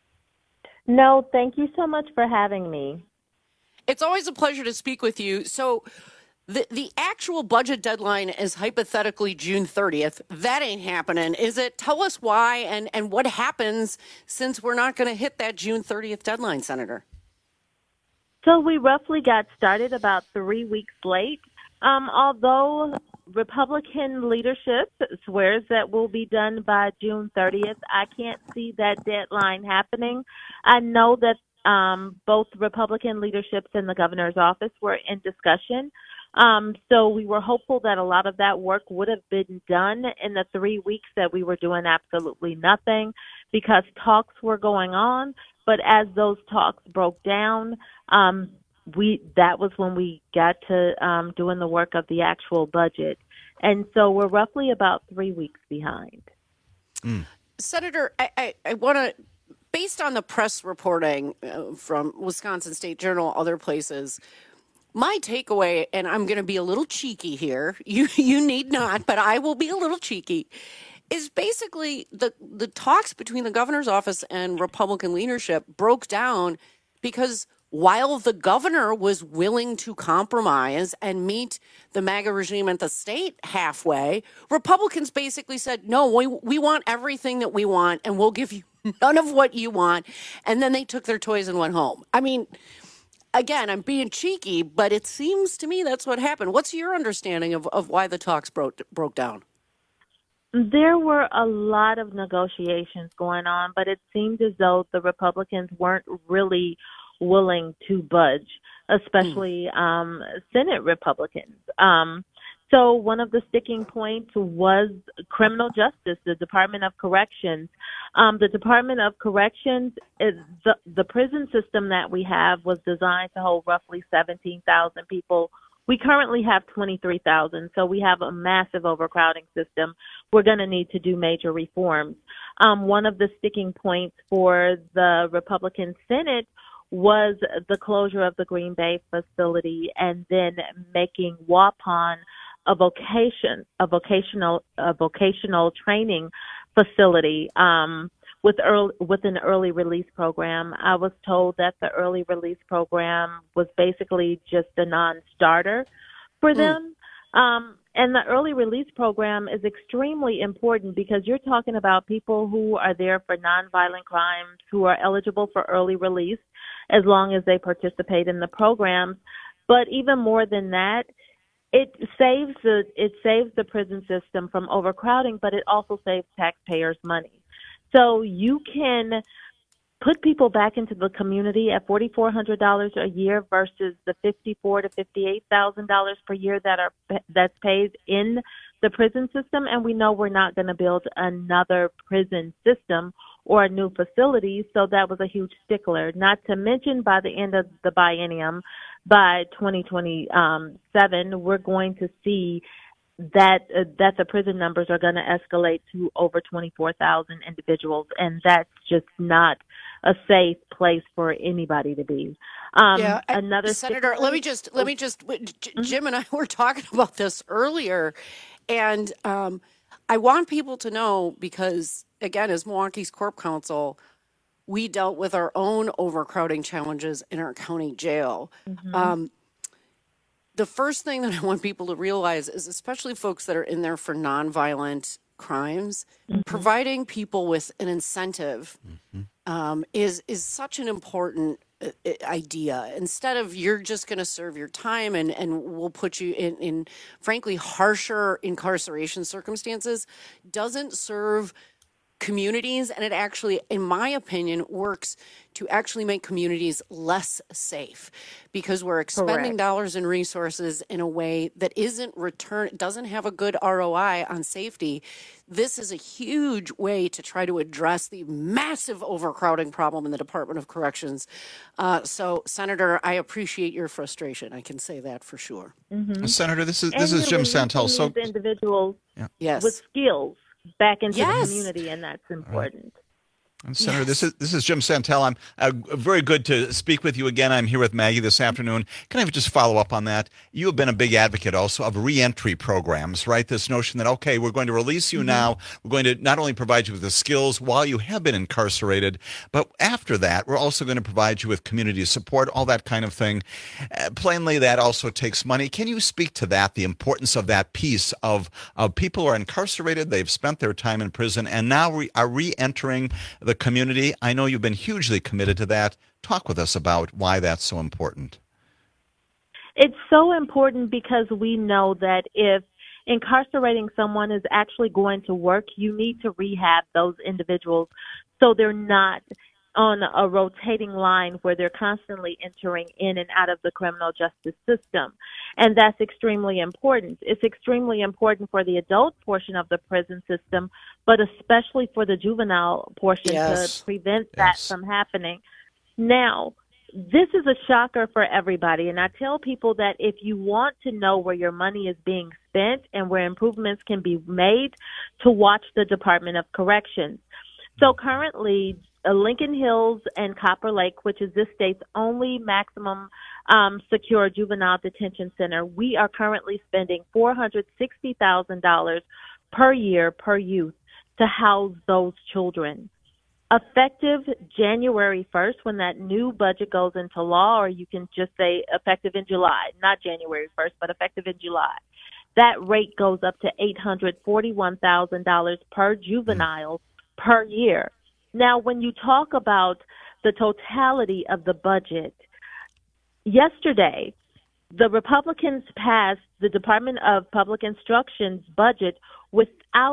No, thank you so much for having me. It's always a pleasure to speak with you. So the actual budget deadline is hypothetically June 30th. That ain't happening, is it? Tell us why and what happens since we're not going to hit that June 30th deadline, Senator. So we roughly got started about 3 weeks late. Although Republican leadership swears that we'll be done by June 30th, I can't see that deadline happening. I know that both Republican leaderships and the governor's office were in discussion. So we were hopeful that a lot of that work would have been done in the 3 weeks that we were doing absolutely nothing, because talks were going on. But as those talks broke down, that was when we got to doing the work of the actual budget. And so we're roughly about 3 weeks behind. Senator, I want to, based on the press reporting from Wisconsin State Journal, other places, my takeaway, and I'm going to be a little cheeky here, you need not, but I will be a little cheeky, is basically the talks between the governor's office and Republican leadership broke down because while the governor was willing to compromise and meet the MAGA regime at the state halfway, Republicans basically said, no, we want everything that we want, and we'll give you none of what you want. And then they took their toys and went home. I mean, again, I'm being cheeky, but it seems to me that's what happened. What's your understanding of why the talks broke down? There were a lot of negotiations going on, but it seemed as though the Republicans weren't really willing to budge, especially Senate Republicans. So one of the sticking points was criminal justice, the Department of Corrections. The Department of Corrections, is the prison system that we have was designed to hold roughly 17,000 people. We currently have 23,000, so we have a massive overcrowding system. We're going to need to do major reforms. One of the sticking points for the Republican Senate was the closure of the Green Bay facility and then making Waupun a vocational training facility with an early release program. I was told that the early release program was basically just a non-starter for them. And the early release program is extremely important because you're talking about people who are there for nonviolent crimes, who are eligible for early release as long as they participate in the programs. But even more than that, it saves the prison system from overcrowding, but it also saves taxpayers money. So you can put people back into the community at $4,400 a year versus the $54,000 to $58,000 per year that's paid in the prison system, and we know we're not going to build another prison system or a new facility, so that was a huge stickler. Not to mention, by the end of the biennium, by 2027, we're going to see that the prison numbers are going to escalate to over 24,000 individuals, and that's just not a safe place for anybody to be. Another Senator, let me just, Jim and I were talking about this earlier, and I want people to know because, again, as Milwaukee's Corp Counsel, we dealt with our own overcrowding challenges in our county jail. The first thing that I want people to realize is, especially folks that are in there for nonviolent crimes, providing people with an incentive is such an important idea. Instead of you're just going to serve your time and we'll put you in frankly harsher incarceration circumstances, doesn't serve communities, and it actually, in my opinion, works to actually make communities less safe because we're expending dollars and resources in a way that doesn't have a good ROI on safety. This is a huge way to try to address the massive overcrowding problem in the Department of Corrections. So, Senator, I appreciate your frustration. I can say that for sure. Senator, this is Jim Santel. So individuals with skills back into the community, and that's important. Right. And Senator, this is Jim Santel. I'm very good to speak with you again. I'm here with Maggie this afternoon. Can I just follow up on that? You have been a big advocate also of reentry programs, right? This notion that, okay, we're going to release you now. We're going to not only provide you with the skills while you have been incarcerated, but after that, we're also going to provide you with community support, all that kind of thing. Plainly, that also takes money. Can you speak to that, the importance of that piece of people who are incarcerated, they've spent their time in prison, and now are reentering the community? I know you've been hugely committed to that. Talk with us about why that's so important. It's so important because we know that if incarcerating someone is actually going to work, you need to rehab those individuals so they're not on a rotating line where they're constantly entering in and out of the criminal justice system. And that's extremely important. It's extremely important for the adult portion of the prison system, but especially for the juvenile portion to prevent that from happening. Now, this is a shocker for everybody, and I tell people that if you want to know where your money is being spent and where improvements can be made, to watch the Department of Corrections. So currently, Lincoln Hills and Copper Lake, which is this state's only maximum secure juvenile detention center, we are currently spending $460,000 per year per youth to house those children. Effective January 1st, when that new budget goes into law, or you can just say effective in July, not January 1st, but effective in July, that rate goes up to $841,000 per juvenile per year. Now, when you talk about the totality of the budget, yesterday, the Republicans passed the Department of Public Instruction's budget with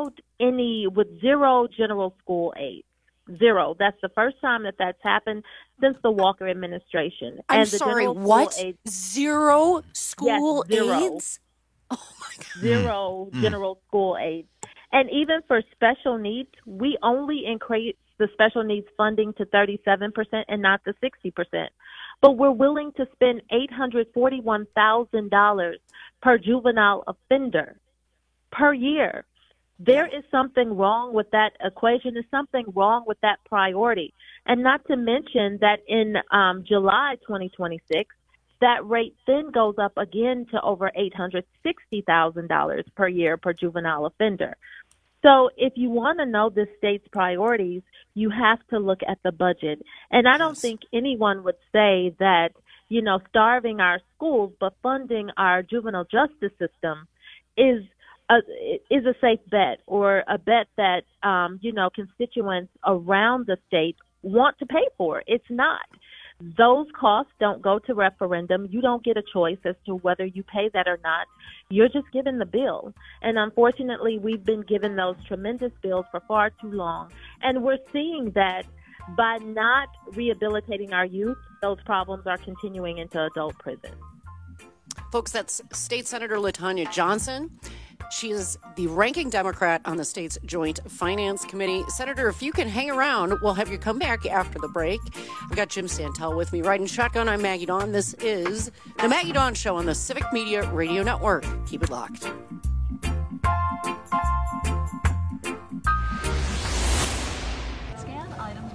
zero general school aid. Zero. That's the first time that's happened since the Walker administration. I'm sorry, what? Zero school aids? Oh, my God. Zero general school aids. And even for special needs, we only increase the special needs funding to 37% and not the 60%. But we're willing to spend $841,000 per juvenile offender per year. There is something wrong with that equation. There's something wrong with that priority. And not to mention that in July 2026, that rate then goes up again to over $860,000 per year per juvenile offender. So if you want to know the state's priorities, you have to look at the budget. And I don't think anyone would say that, starving our schools but funding our juvenile justice system is a safe bet, or a bet that, constituents around the state want to pay for. It's not. Those costs don't go to referendum. You don't get a choice as to whether you pay that or not. You're just given the bill. And unfortunately, we've been given those tremendous bills for far too long. And we're seeing that by not rehabilitating our youth, those problems are continuing into adult prison. Folks, that's State Senator LaTanya Johnson. She is the ranking Democrat on the state's Joint Finance Committee. Senator, if you can hang around, we'll have you come back after the break. I've got Jim Santel with me, riding shotgun. I'm Maggie Dawn. This is the Maggie Dawn Show on the Civic Media Radio Network. Keep it locked.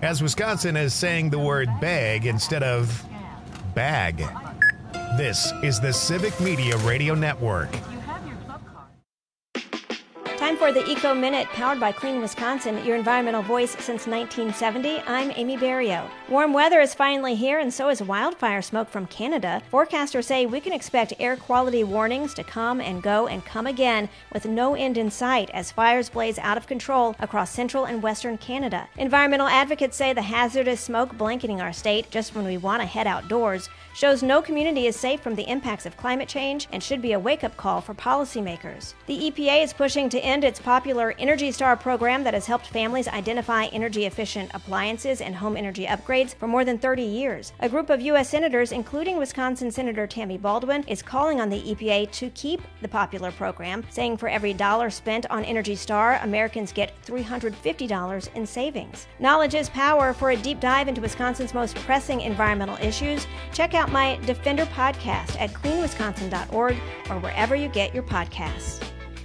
as Wisconsin is saying the word bag instead of bag. This is the Civic Media Radio Network. Time for the Eco Minute, powered by Clean Wisconsin, your environmental voice since 1970. I'm Amy Barrio. Warm weather is finally here, and so is wildfire smoke from Canada. Forecasters say we can expect air quality warnings to come and go and come again with no end in sight as fires blaze out of control across central and western Canada. Environmental advocates say the hazardous smoke blanketing our state just when we want to head outdoors shows no community is safe from the impacts of climate change and should be a wake-up call for policymakers. The EPA is pushing to end its popular Energy Star program that has helped families identify energy-efficient appliances and home energy upgrades for more than 30 years. A group of U.S. senators, including Wisconsin Senator Tammy Baldwin, is calling on the EPA to keep the popular program, saying for every dollar spent on Energy Star, Americans get $350 in savings. Knowledge is power. For a deep dive into Wisconsin's most pressing environmental issues, check out my Defender podcast at cleanwisconsin.org or wherever you get your podcasts.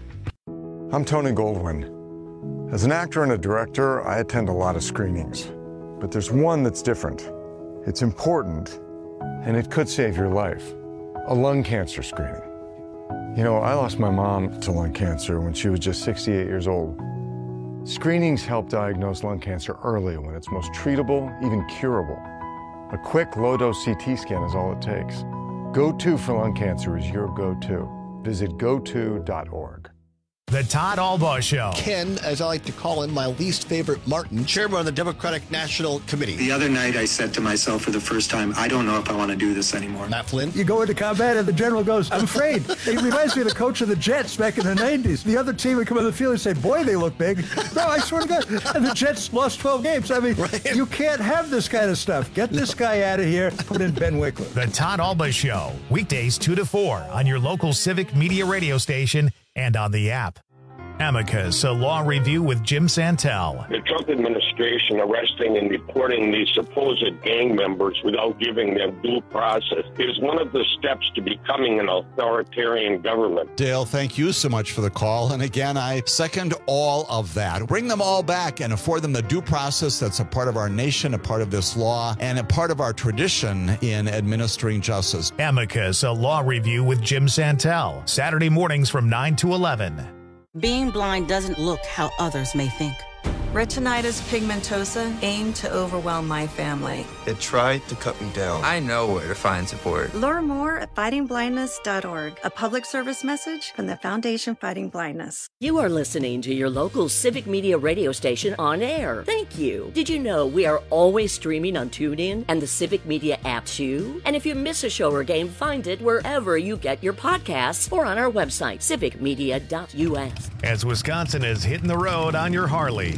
I'm Tony Goldwyn. As an actor and a director, I attend a lot of screenings. But there's one that's different. It's important, and it could save your life. A lung cancer screening. You know, I lost my mom to lung cancer when she was just 68 years old. Screenings help diagnose lung cancer early when it's most treatable, even curable. A quick, low-dose CT scan is all it takes. Go-To for lung cancer is your go-to. Visit goto.org. The Todd Albaugh Show. Ken, as I like to call him, my least favorite Martin, chairman of the Democratic National Committee. The other night I said to myself for the first time, I don't know if I want to do this anymore. Matt Flynn. You go into combat and the general goes, I'm afraid. It reminds me of the coach of the Jets back in the 90s. The other team would come on the field and say, boy, they look big. No, I swear to God. And the Jets lost 12 games. I mean, right. You can't have this kind of stuff. Get this guy out of here. Put in Ben Wickler. The Todd Albaugh Show. Weekdays 2 to 4 on your local Civic Media radio station and on the app. Amicus, a law review with Jim Santel. The Trump administration arresting and deporting these supposed gang members without giving them due process is one of the steps to becoming an authoritarian government. Dale, thank you so much for the call. And again, I second all of that. Bring them all back and afford them the due process that's a part of our nation, a part of this law, and a part of our tradition in administering justice. Amicus, a law review with Jim Santel. Saturday mornings from 9 to 11. Being blind doesn't look how others may think. Retinitis pigmentosa aimed to overwhelm my family. It tried to cut me down. I know where to find support. Learn more at fightingblindness.org. A public service message from the Foundation Fighting Blindness. You are listening to your local Civic Media radio station on air. Thank you. Did you know we are always streaming on TuneIn and the Civic Media app too? And if you miss a show or game, find it wherever you get your podcasts or on our website, civicmedia.us. As Wisconsin is hitting the road on your Harley.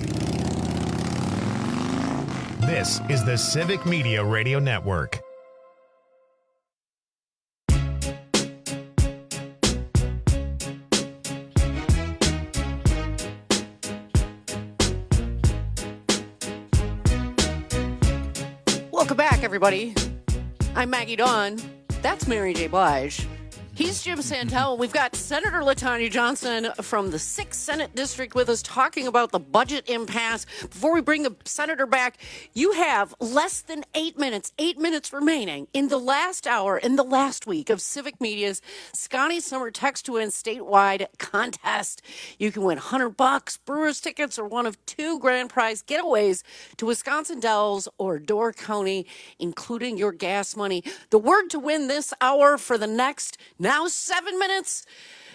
This is the Civic Media Radio Network. Welcome back, everybody. I'm Maggie Dawn. That's Mary J. Blige. He's Jim Santel. We've got Senator LaTanya Johnson from the 6th Senate District with us talking about the budget impasse. Before we bring the senator back, you have less than 8 minutes remaining in the last hour, in the last week of Civic Media's Scotty Summer Text to Win statewide contest. You can win $100, Brewers tickets, or one of 2 grand prize getaways to Wisconsin Dells or Door County, including your gas money. The word to win this hour for the next now 7 minutes.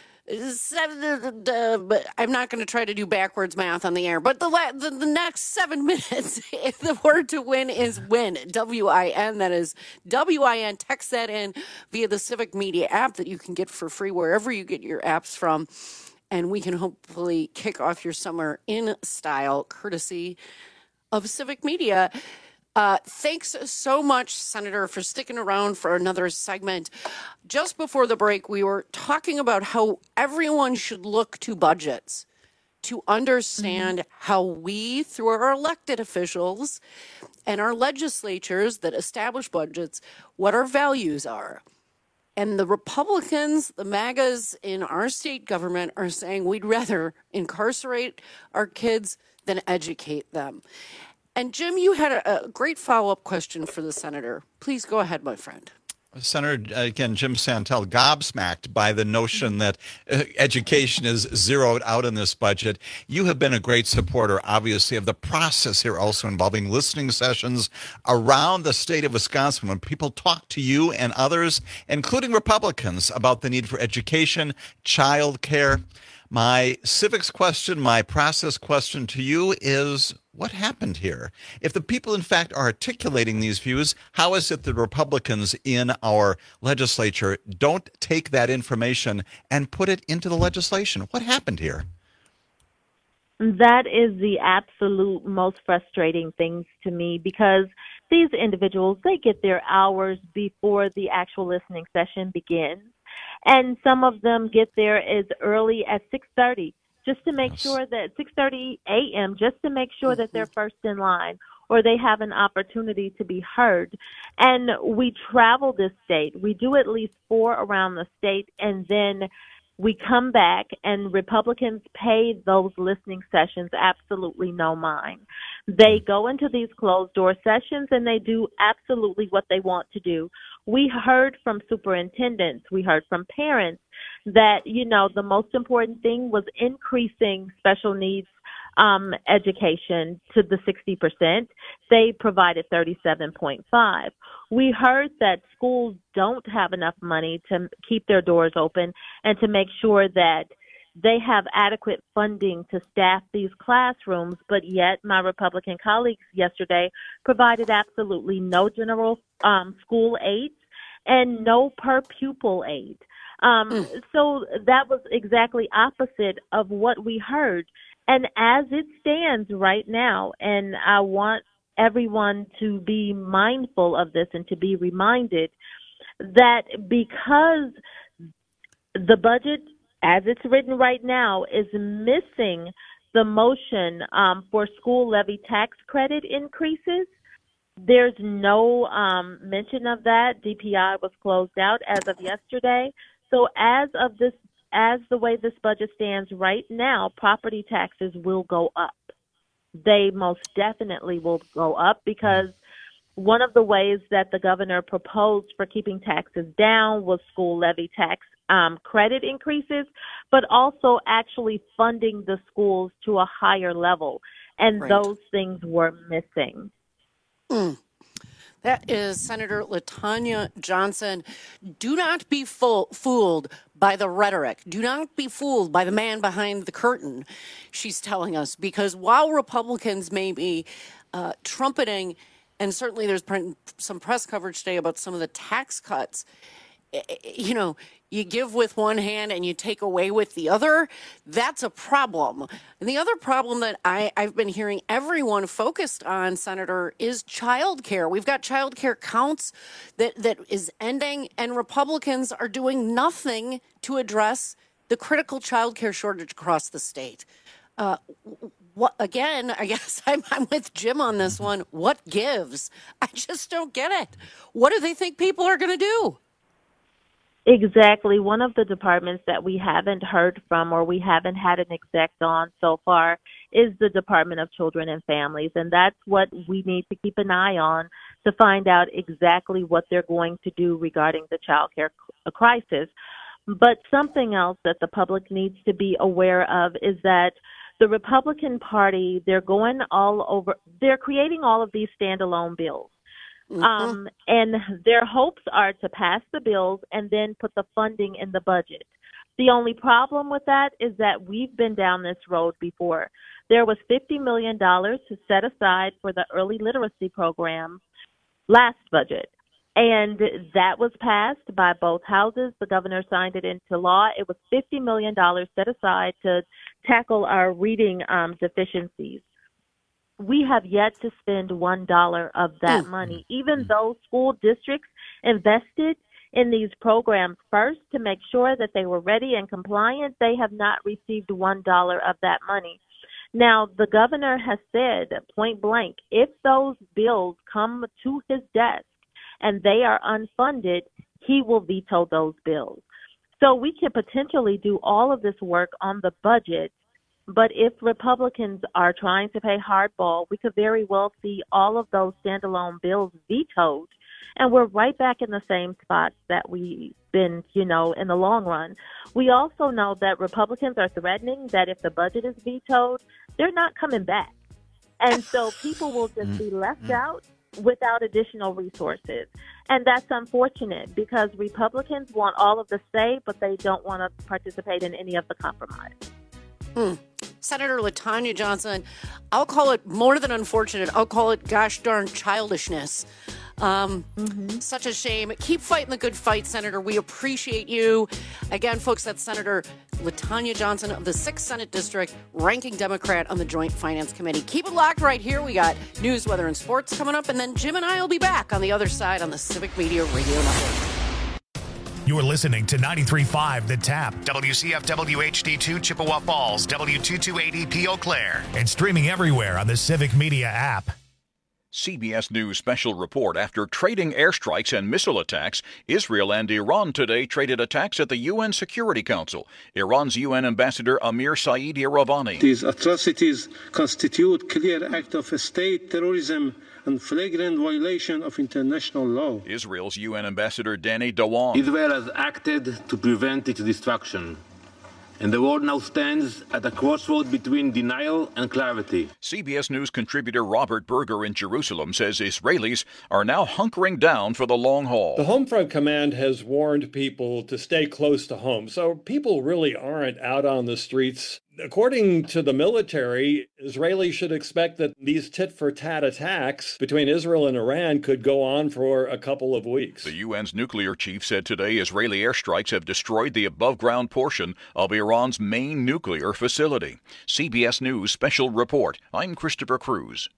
But I'm not going to try to do backwards math on the air. But the next 7 minutes, the word to win is win. W-I-N. That is W-I-N. Text that in via the Civic Media app that you can get for free wherever you get your apps from. And we can hopefully kick off your summer in style, courtesy of Civic Media. Thanks so much, Senator, for sticking around for another segment. Just before the break, we were talking about how everyone should look to budgets to understand how we, through our elected officials and our legislatures that establish budgets, what our values are. And the Republicans, the MAGAs in our state government are saying we'd rather incarcerate our kids than educate them. And Jim, you had a great follow-up question for the senator. Please go ahead, my friend. Senator, again, Jim Santel, gobsmacked by the notion that education is zeroed out in this budget. You have been a great supporter, obviously, of the process here, also involving listening sessions around the state of Wisconsin when people talk to you and others, including Republicans, about the need for education, child care. My civics question, my process question to you is, what happened here? If the people, in fact, are articulating these views, how is it that Republicans in our legislature don't take that information and put it into the legislation? What happened here? That is the absolute most frustrating thing to me, because these individuals, they get their hours before the actual listening session begins. And some of them get there as early as 6:30, just to make sure that 6:30 a.m., just to make sure that they're first in line, or they have an opportunity to be heard. And we travel this state. We do at least 4 around the state, and then we come back, and Republicans pay those listening sessions absolutely no mind. They go into these closed-door sessions, and they do absolutely what they want to do. We heard from superintendents, we heard from parents that, the most important thing was increasing special needs education to the 60%. They provided 37.5. We heard that schools don't have enough money to keep their doors open and to make sure that they have adequate funding to staff these classrooms, but yet my Republican colleagues yesterday provided absolutely no general school aid and no per pupil aid. So that was exactly opposite of what we heard. And as it stands right now, and I want everyone to be mindful of this and to be reminded that because the budget, as it's written right now, is missing the motion for school levy tax credit increases, there's no mention of that. DPI was closed out as of yesterday. So as the way this budget stands right now, property taxes will go up. They most definitely will go up, because one of the ways that the governor proposed for keeping taxes down was school levy tax credit increases, but also actually funding the schools to a higher level. And those things were missing. That is Senator LaTonya Johnson. Do not be fooled by the rhetoric. Do not be fooled by the man behind the curtain, she's telling us, because while Republicans may be trumpeting, and certainly there's some press coverage today about some of the tax cuts, you give with one hand and you take away with the other. That's a problem. And the other problem that I've been hearing everyone focused on, Senator, is childcare. We've got childcare counts that is ending, and Republicans are doing nothing to address the critical childcare shortage across the state. Again, I guess I'm with Jim on this one. What gives? I just don't get it. What do they think people are going to do? Exactly. One of the departments that we haven't heard from, or we haven't had an exec on so far, is the Department of Children and Families. And that's what we need to keep an eye on to find out exactly what they're going to do regarding the child care crisis. But something else that the public needs to be aware of is that the Republican Party, they're going all over, they're creating all of these standalone bills. And their hopes are to pass the bills and then put the funding in the budget. The only problem with that is that we've been down this road before. There was $50 million to set aside for the early literacy program last budget, and that was passed by both houses. The governor signed it into law. It was $50 million set aside to tackle our reading deficiencies. We have yet to spend $1 of that money, even though school districts invested in these programs first to make sure that they were ready and compliant. They have not received $1 of that money. Now, the governor has said point blank, if those bills come to his desk and they are unfunded, he will veto those bills. So we can potentially do all of this work on the budget But if Republicans are trying to play hardball, we could very well see all of those standalone bills vetoed. And we're right back in the same spots that we've been, in the long run. We also know that Republicans are threatening that if the budget is vetoed, they're not coming back. And so people will just be left out without additional resources. And that's unfortunate because Republicans want all of the say, but they don't want to participate in any of the compromise. Senator LaTanya Johnson, I'll call it more than unfortunate. I'll call it gosh darn childishness. Such a shame. Keep fighting the good fight, Senator. We appreciate you. Again, folks, that's Senator LaTanya Johnson of the 6th Senate District, ranking Democrat on the Joint Finance Committee. Keep it locked right here. We got news, weather, and sports coming up, and then Jim and I will be back on the other side on the Civic Media Radio Network. You're listening to 93.5 The Tap, WCFW HD2 Chippewa Falls, W228EP Eau Claire, and streaming everywhere on the Civic Media app. CBS News special report. After trading airstrikes and missile attacks, Israel and Iran today traded attacks at the UN Security Council. Iran's UN Ambassador Amir Saeed Iravani. These atrocities constitute clear act of state terrorism and flagrant violation of international law. Israel's UN Ambassador Danny Dawan. Israel has acted to prevent its destruction, and the world now stands at a crossroad between denial and clarity. CBS News contributor Robert Berger in Jerusalem says Israelis are now hunkering down for the long haul. The Homefront Command has warned people to stay close to home, so people really aren't out on the streets. According to the military, Israelis should expect that these tit-for-tat attacks between Israel and Iran could go on for a couple of weeks. The UN's nuclear chief said today Israeli airstrikes have destroyed the above-ground portion of Iran's main nuclear facility. CBS News Special Report. I'm Christopher Cruz.